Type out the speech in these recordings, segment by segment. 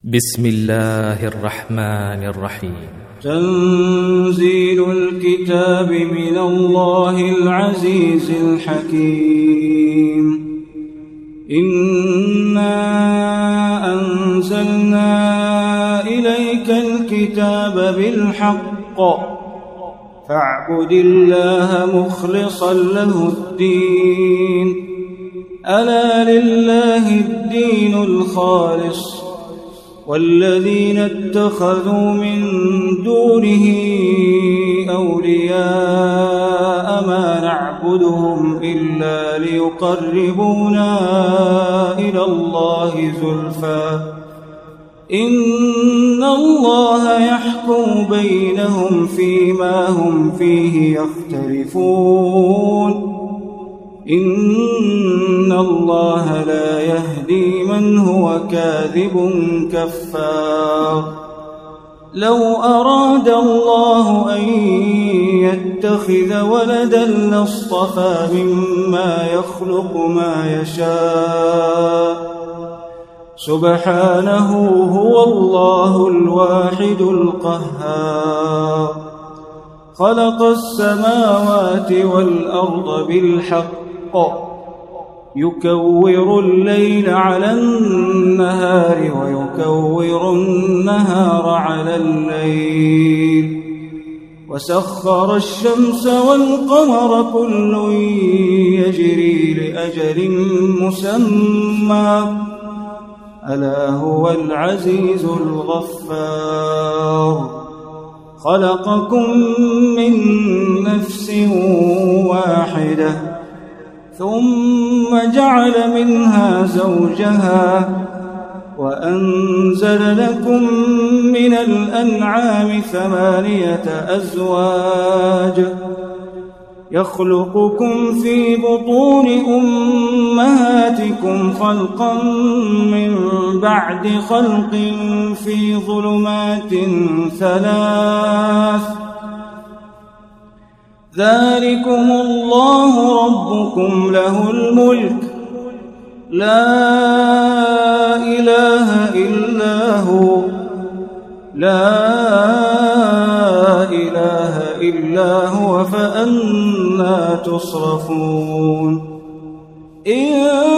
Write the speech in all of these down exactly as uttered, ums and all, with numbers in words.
بسم الله الرحمن الرحيم. تنزيل الكتاب من الله العزيز الحكيم. إنا أنزلنا إليك الكتاب بالحق فاعبد الله مخلصا له الدين. ألا لله الدين الخالص والذين اتخذوا من دونه أولياء ما نعبدهم إلا ليقربونا إلى الله زلفى إن الله يحكم بينهم فيما هم فيه يختلفون. إن الله لا يهدي من هو كاذب كفار. لو أراد الله أن يتخذ ولدا لاصطفى مما يخلق ما يشاء سبحانه هو الله الواحد القهار. خلق السماوات والأرض بالحق يكور الليل على النهار ويكور النهار على الليل وسخر الشمس والقمر كل يجري لأجل مسمى ألا هو العزيز الغفار. خلقكم من نفس واحدة ثم جعل منها زوجها وأنزل لكم من الأنعام ثمانية أزواج يخلقكم في بطون أمهاتكم خلقا من بعد خلق في ظلمات ثلاث ذلكم الله ربكم له الملك لا إله إلا هو لا إله إلا هو فأنى تصرفون. إن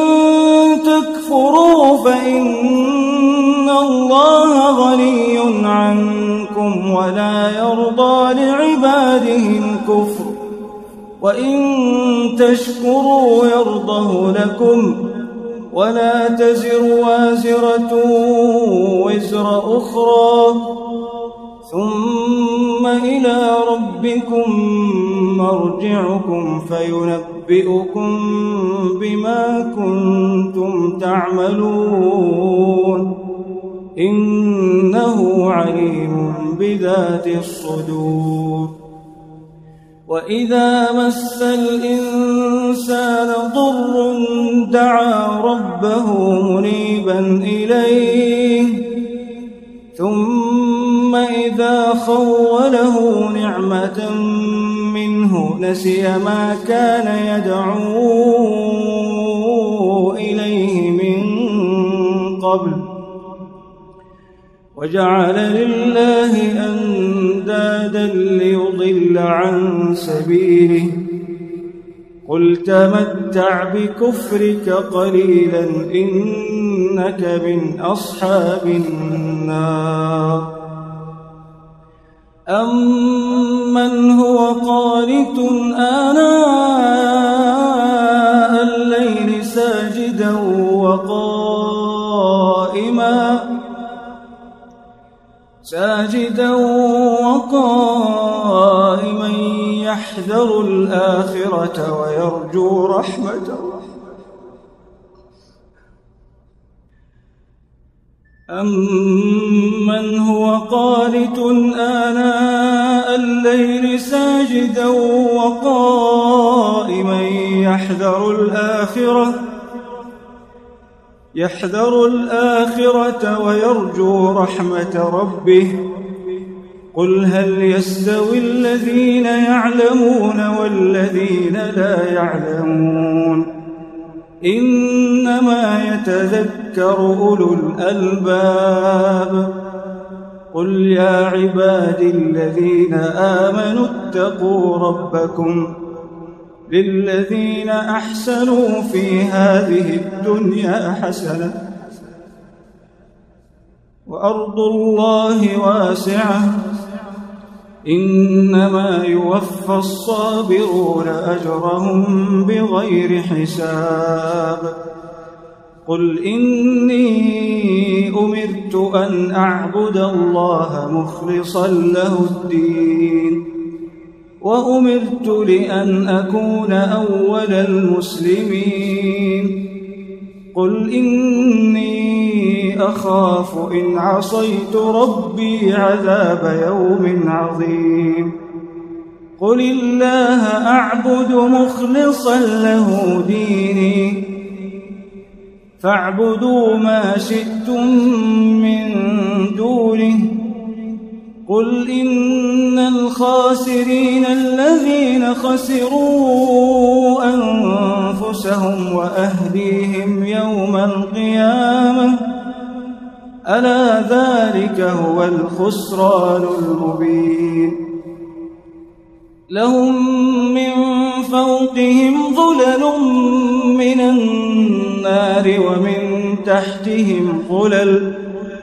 تكفروا فإن الله غني عنكم ولا يرضى لعباده الكفر وإن تشكروا يرضه لكم ولا تزر وازرة وزر أخرى ثم إلى ربكم مرجعكم فينبئكم بما كنتم تعملون إنه عليم بذات الصدور. وإذا مس الإنسان ضر دعا ربه منيبا إليه ثم إذا خوله نعمة منه نسي ما كان يدعو إليه من قبل وجعل لله أندادا ليضل عن سبيله. قل تمتع بكفرك قليلا إنك من أصحاب النار. أمن هو قانت آناء الليل ساجدا وقائما ساجدا وقائما يحذر الآخرة ويرجو رحمته أمن هو قانت آناء الليل ساجدا وقائما يحذر الآخرة يحذر الآخرة ويرجو رحمة ربه. قل هل يستوي الذين يعلمون والذين لا يعلمون إنما يتذكر أولو الألباب قل يا عبادي الذين آمنوا اتقوا ربكم للذين أحسنوا في هذه الدنيا حسنة وأرض الله واسعة إنما يوفى الصابرون أجرهم بغير حساب قل إني أمرت أن أعبد الله مخلصا له الدين وأمرت لأن أكون أول المسلمين قل إني أخاف إن عصيت ربي عذاب يوم عظيم قل الله أعبد مخلصا له ديني فاعبدوا ما شئتم من دونه قل إن الخاسرين الذين خسروا أنفسهم وأهليهم يوم القيامة ألا ذلك هو الخسران المبين لهم من فوقهم ظلل من النار ومن تحتهم ظلل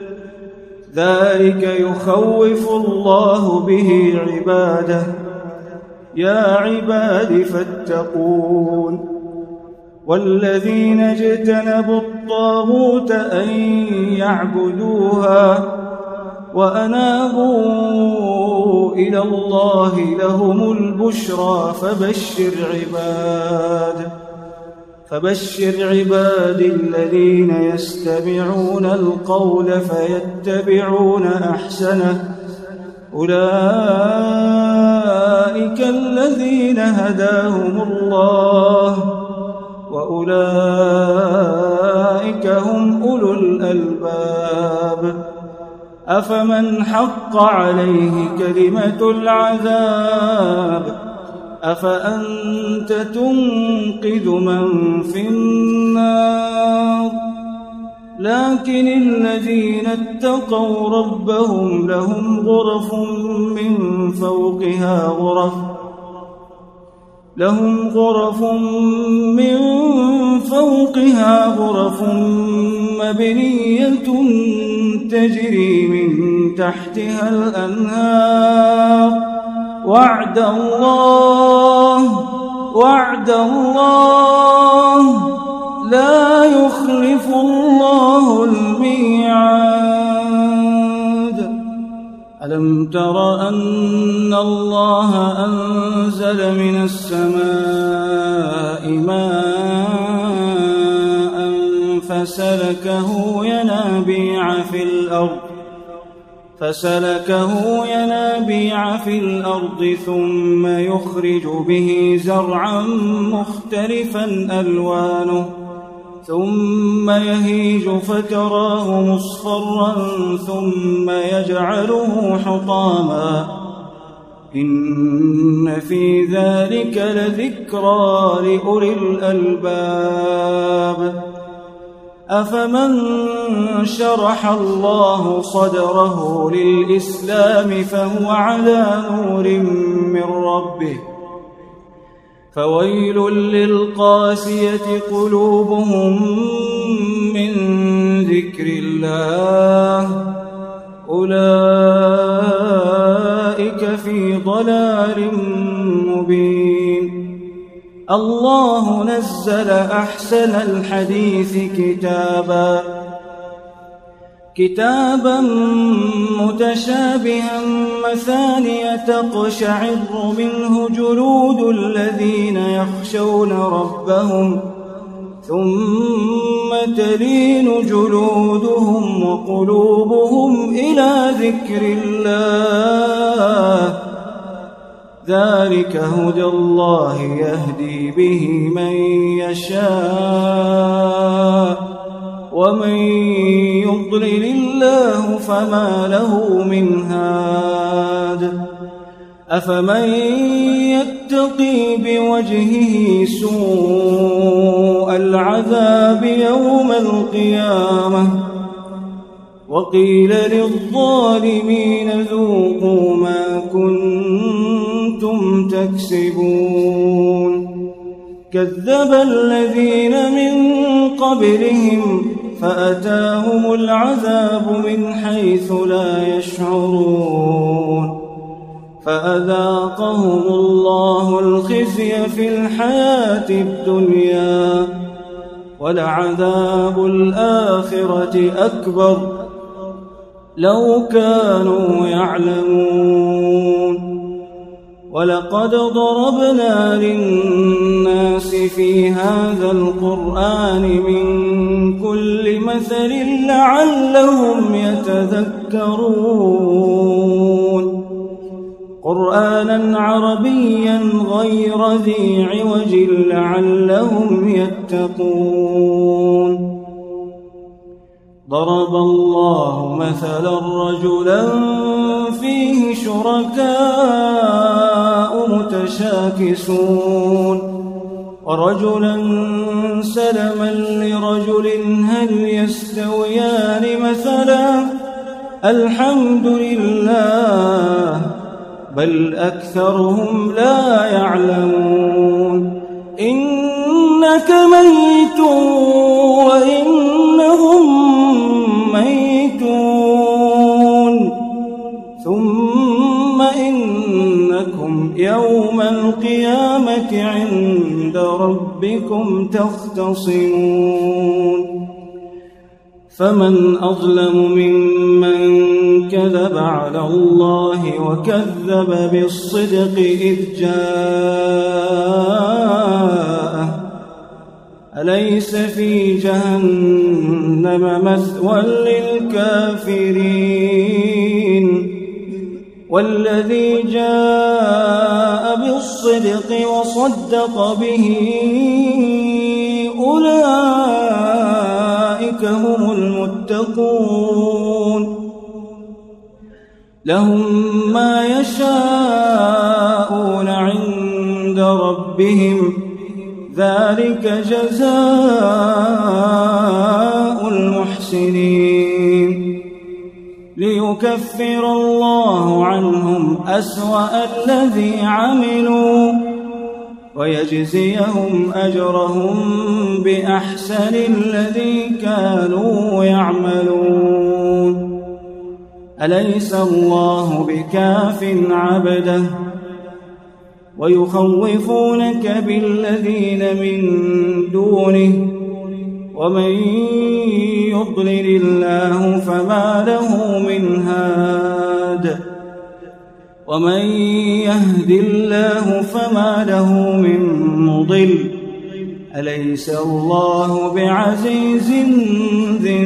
ذلك يخوف الله به عباده يا عباد فاتقون والذين اجتنبوا الطاغوت أن يعبدوها وأنابوا إلى الله لهم البشرى فبشر عباد فبشر عباد الذين يستمعون القول فيتبعون أحسنه أولئك الذين هداهم الله وأولئك هم أولو الألباب أفمن حق عليه كلمة العذاب أفأنت تنقذ من في النار لكن الذين اتقوا ربهم لهم غرف من فوقها غرف لهم غرف من فوقها غرف مبنية تجري من تحتها الأنهار وعد الله وعد الله لا يخلف الله الميعاد ألم تر أن الله أنزل من السماء ماء فسلكه ينابيع في الأرض فسلكه ينابيع في الأرض ثم يخرج به زرعا مختلفا ألوانه ثم يهيج فتراه مصفرا ثم يجعله حطاما إن في ذلك لذكرى لأولي الألباب أفمن شرح الله صدره للإسلام فهو على نور من ربه فويل للقاسية قلوبهم من ذكر الله أولئك في ضلال مبين الله نزل أحسن الحديث كتابا كتابا متشابها مثانية تقشعر منه جلود الذين يخشون ربهم ثم تلين جلودهم وقلوبهم إلى ذكر الله ذلك هدى الله يهدي به من يشاء ومن يضلل الله فما له من هاد أفمن يتقي بوجهه سوء العذاب يوم القيامة وقيل للظالمين ذوقوا ما كنتم تكسبون كذب الذين من قبلهم فأتاهم العذاب من حيث لا يشعرون فأذاقهم الله الخزي في الحياة الدنيا ولعذاب الآخرة أكبر لو كانوا يعلمون ولقد ضربنا للناس في هذا القرآن من كل مثل لعلهم يتذكرون قرآنا عربيا غير ذي عوج لعلهم يتقون ضرب الله مثلا رجلا فيه شركاء متشاكسون ورجلا سلما لرجل هل يستويان مثلا الحمد لله بل أكثرهم لا يعلمون إنك ميت وإنهم ميتون ثم إنكم يوم القيامة عند ربكم تختصمون فمن أظلم ممن كذب على الله وكذب بالصدق إذ جاءه أليس في جهنم مثوى للكافرين والذي جاء بالصدق وصدق به أولئك هم المتقون لهم ما يشاءون عند ربهم ذلك جزاء المحسنين ليكفر الله عنهم أسوأ الذي عملوا ويجزيهم أجرهم بأحسن الذي كانوا يعملون أليس الله بكاف عبده ويخوفونك بالذين من دونه ومن يضلل الله فما له من هاد ومن يهد الله فما له من مضل أليس الله بعزيز ذي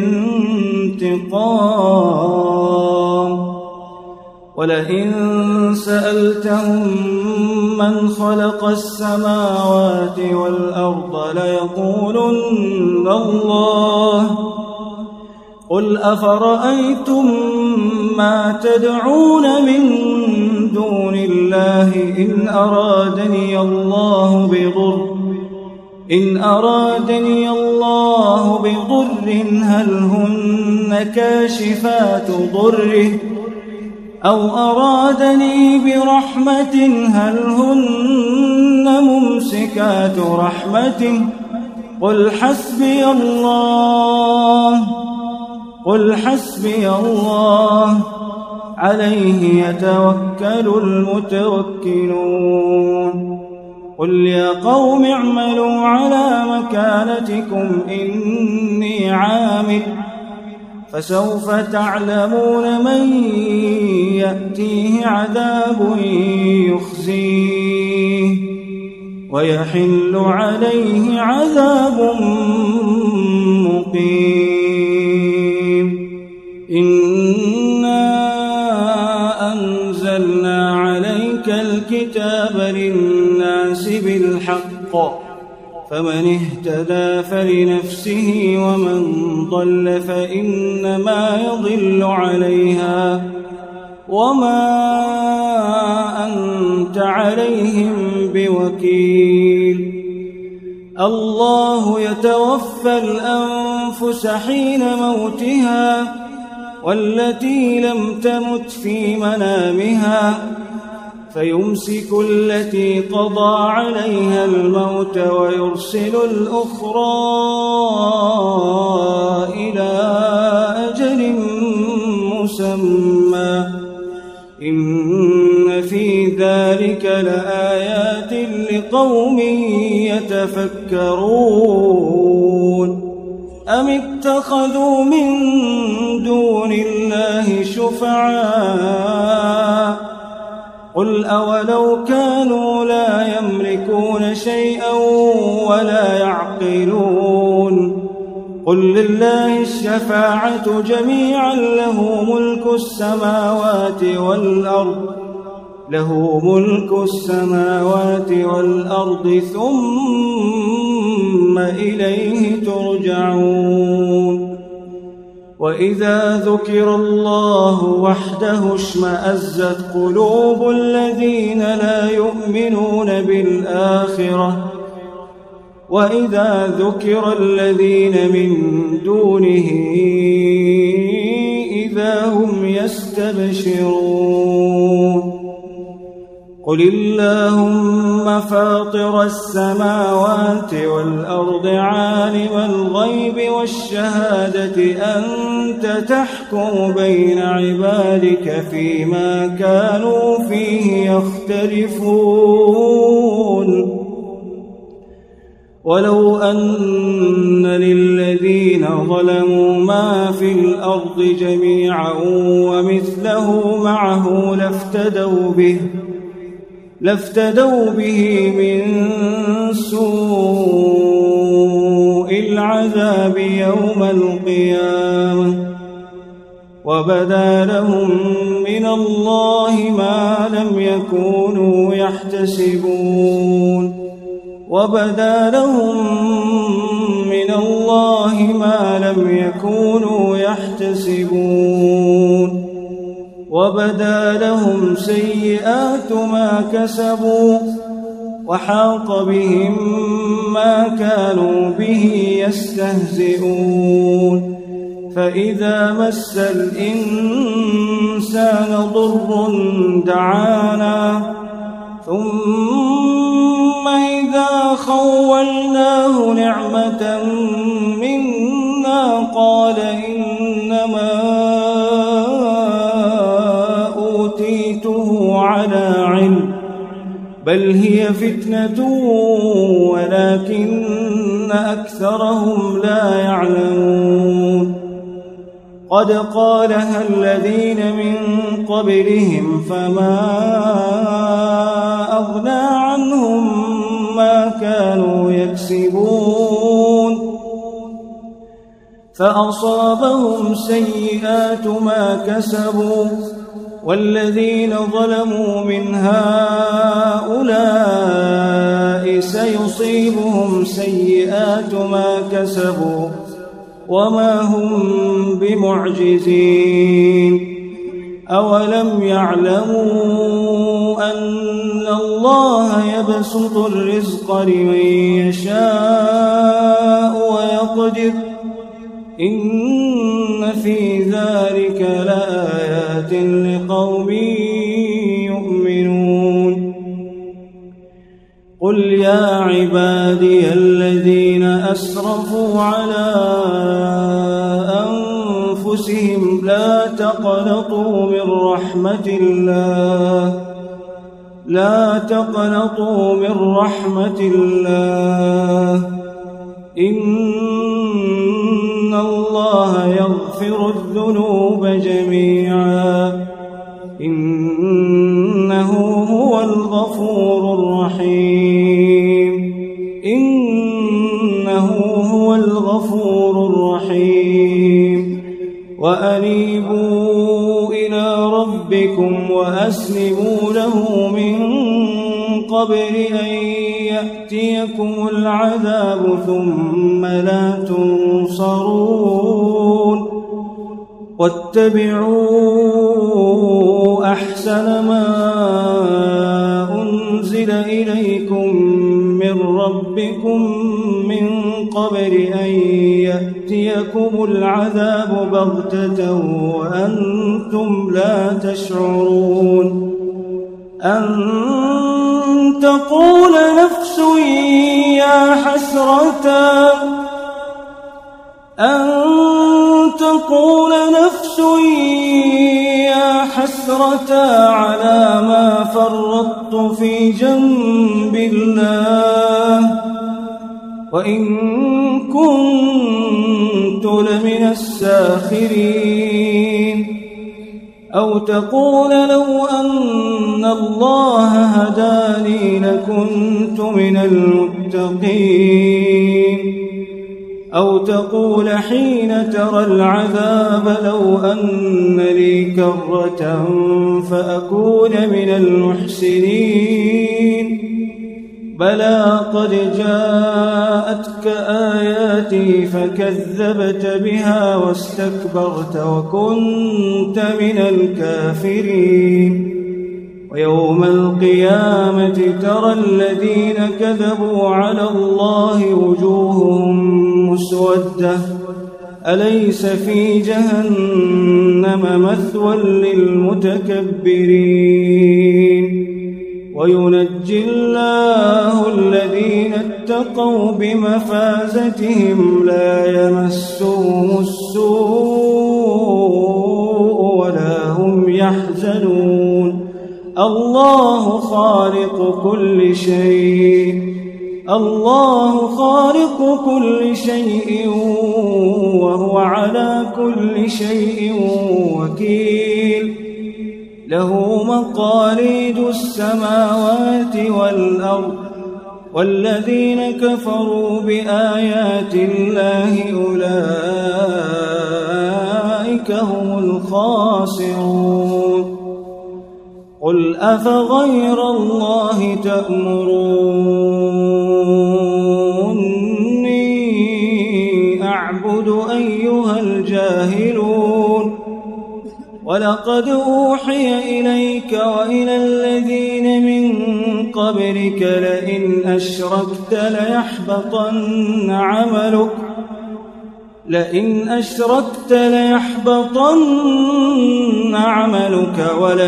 انتقام ولئن سألتهم من خلق السماوات والأرض ليقولن الله قل أفرأيتم ما تدعون من دون الله إن أرادني الله بضر إن أرادني الله بضر هل هن كاشفات ضره أو أرادني برحمة هل هن ممسكات رحمته قل حسبي الله قل حسبي الله عليه يتوكل المتوكلون قل يا قوم اعملوا على مكانتكم إني عامل فسوف تعلمون من يأتيه عذاب يخزيه ويحل عليه عذاب مقيم إنا أنزلنا عليك الكتاب للناس بالحق فمن اهتدى فلنفسه ومن ضل فإنما يضل عليها وما أنزلنا عليهم بوكيل. الله يتوفى الأنفس حين موتها والتي لم تمت في منامها فيمسك التي قضى عليها الموت ويرسل الأخرى إلى أجل مسمى إن في ذلك لآيات لقوم يتفكرون. أم اتخذوا من دون الله شفعاء قل أولو كانوا لا يملكون شيئا ولا يعقلون قل لله الشفاعة جميعا له ملك السماوات والأرض له ملك السماوات والأرض ثم إليه ترجعون. وإذا ذكر الله وحده اشمأزت قلوب الذين لا يؤمنون بالآخرة وإذا ذكر الذين من دونه إذا هم يستبشرون. قل اللهم فاطر السماوات والأرض عالم الغيب والشهادة أنت تحكم بين عبادك فيما كانوا فيه يختلفون. ولو أن للذين ظلموا ما في الأرض جميعا ومثله معه لافتدوا به لافتدوا به من سوء العذاب يوم القيامة وبدا لهم من الله ما لم يكونوا يحتسبون وبدا لهم من الله ما لم يكونوا يحتسبون وبدا لهم سيئات ما كسبوا وحاق بهم ما كانوا به يستهزئون. فإذا مس الإنسان ضر دعانا ثم إذا خولناه نعمة منا قال إنما أوتيته على علم بل هي فتنة ولكن أكثرهم لا يعلمون. قد قالها الذين من قبلهم فما أغنى عنهم ما كانوا يكسبون فأصابهم سيئات ما كسبوا والذين ظلموا من هؤلاء سيصيبهم سيئات ما كسبوا وما هم بمعجزين. أولم يعلموا أن الله يبسط الرزق لمن يشاء ويقدر إن في ذلك لآيات لقوم يؤمنون. قل يا عبادي الذين أسرفوا على أنفسهم لا تقنطوا من رحمة الله لا تقنطوا من رحمة الله إن الله يغفر الذنوب جميعا إنه هو الغفور الرحيم إنه هو الغفور الرحيم. وأنيبوا إلى ربكم وأسلموا له من قبل أن يأتيكم العذاب ثم لا تنصرون. واتبعوا أحسن ما أنزل ربكم من قبل أن يأتيكم العذاب بغتة وأنتم لا تشعرون أن تقول نفس يا حسرة أن تقول نفس يا حسرة على ما فرطت في جنب الله وإن كنت لمن الساخرين أو تقول لو أن الله هداني لكنت من المتقين أو تقول حين ترى العذاب لو أن لي كرة فأكون من المحسنين بلى قد جاءتك آياتي فكذبت بها واستكبرت وكنت من الكافرين ويوم القيامة ترى الذين كذبوا على الله وجوههم مسودة أليس في جهنم مثوى للمتكبرين وينجي الله الذين اتقوا بمفازتهم لا يمسهم السوء ولا هم يحزنون الله خالق كل شيء الله خالق كل شيء وهو على كل شيء وكيل له مقاليد السماوات والأرض والذين كفروا بآيات الله أولئك هم الخاسرون قل أفغير الله تأمروني أعبد أيها الجاهلون ولقد أوحي إليك وإلى الذين من قبلك لئن أشركت ليحبطن عملك لئن أشركت ليحبطن عملك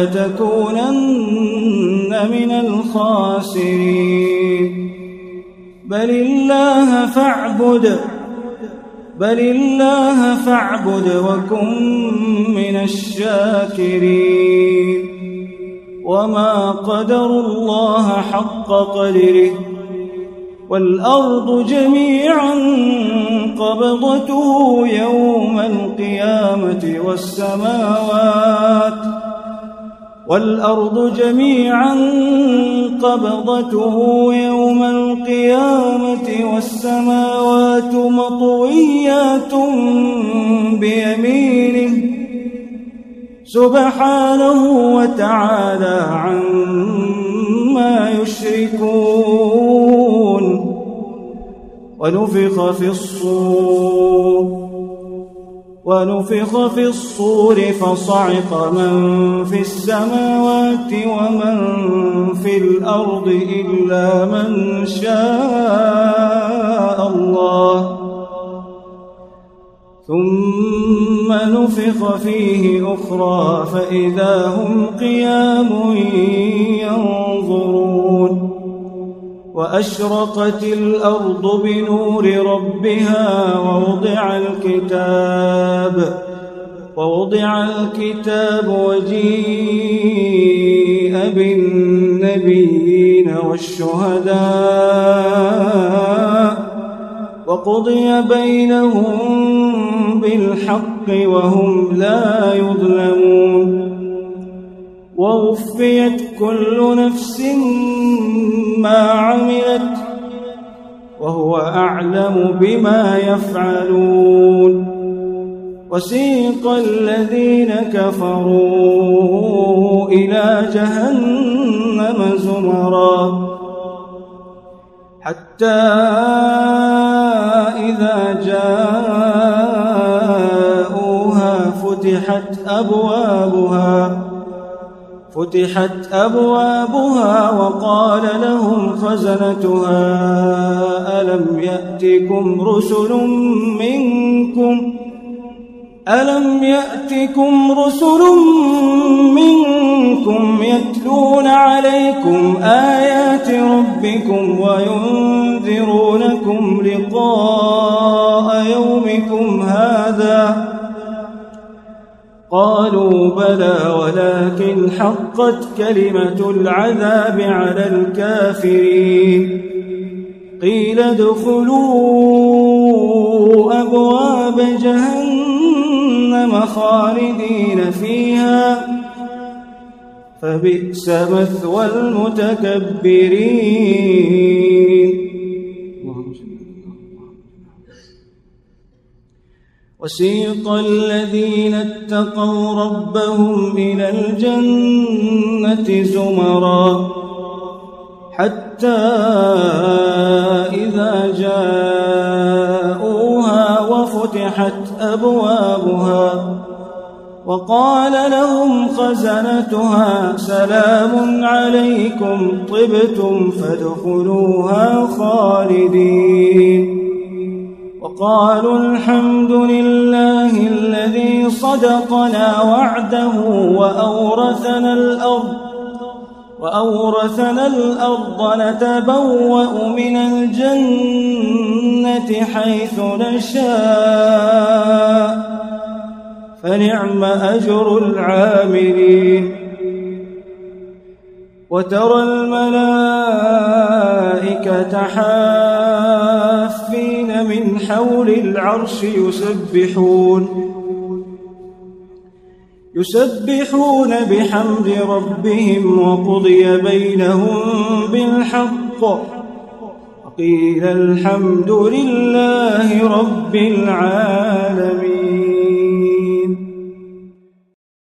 ولتكونن من الخاسرين بل الله فاعبد بل الله فاعبد وكن من الشاكرين وما قدروا الله حق قدره والأرض جميعا قبضته يوم القيامة والسماوات والأرض جميعا قبضته يوم القيامة والسماوات مطويات بيمينه سبحانه وتعالى عما يشركون ونفخ في الصور ونفخ في الصور فصعق من في السماوات ومن في الأرض إلا من شاء الله ثم نفخ فيه أخرى فإذا هم قيام ينظرون وأشرقت الأرض بنور ربها ووضع الكتاب ووضع الكتاب وجيء بالنبيين والشهداء وقضي بينهم بالحق وهم لا يظلمون ووفيت كل نفس ما عملت وهو أعلم بما يفعلون وسيق الذين كفروا إلى جهنم زمرا حتى إذا جاءوها فتحت أبوابها فتحت أبوابها وقال لهم خزنتها ألم يأتكم رسل منكم ألم يأتكم رسل منكم يتلون عليكم آيات ربكم وينذرونكم لقاء يومكم هذا قالوا بلى ولكن حقت كلمة العذاب على الكافرين قيل ادخلوا أبواب جهنم خالدين فيها فبئس مثوى المتكبرين وسيق الذين اتقوا ربهم إلى الجنة زمرا حتى إذا جاءوها وفتحت أبوابها وقال لهم خزنتها سلام عليكم طبتم فادخلوها خالدين وقالوا الحمد لله الذي صدقنا وعده وأورثنا الأرض وأورثنا الأرض نتبوأ من الجنة حيث نشاء فنعم أجر العاملين وترى الملائكة حافين من حول العرش يسبحون يسبحون بحمد ربهم وقضي بينهم بالحق وقيل الحمد لله رب العالمين.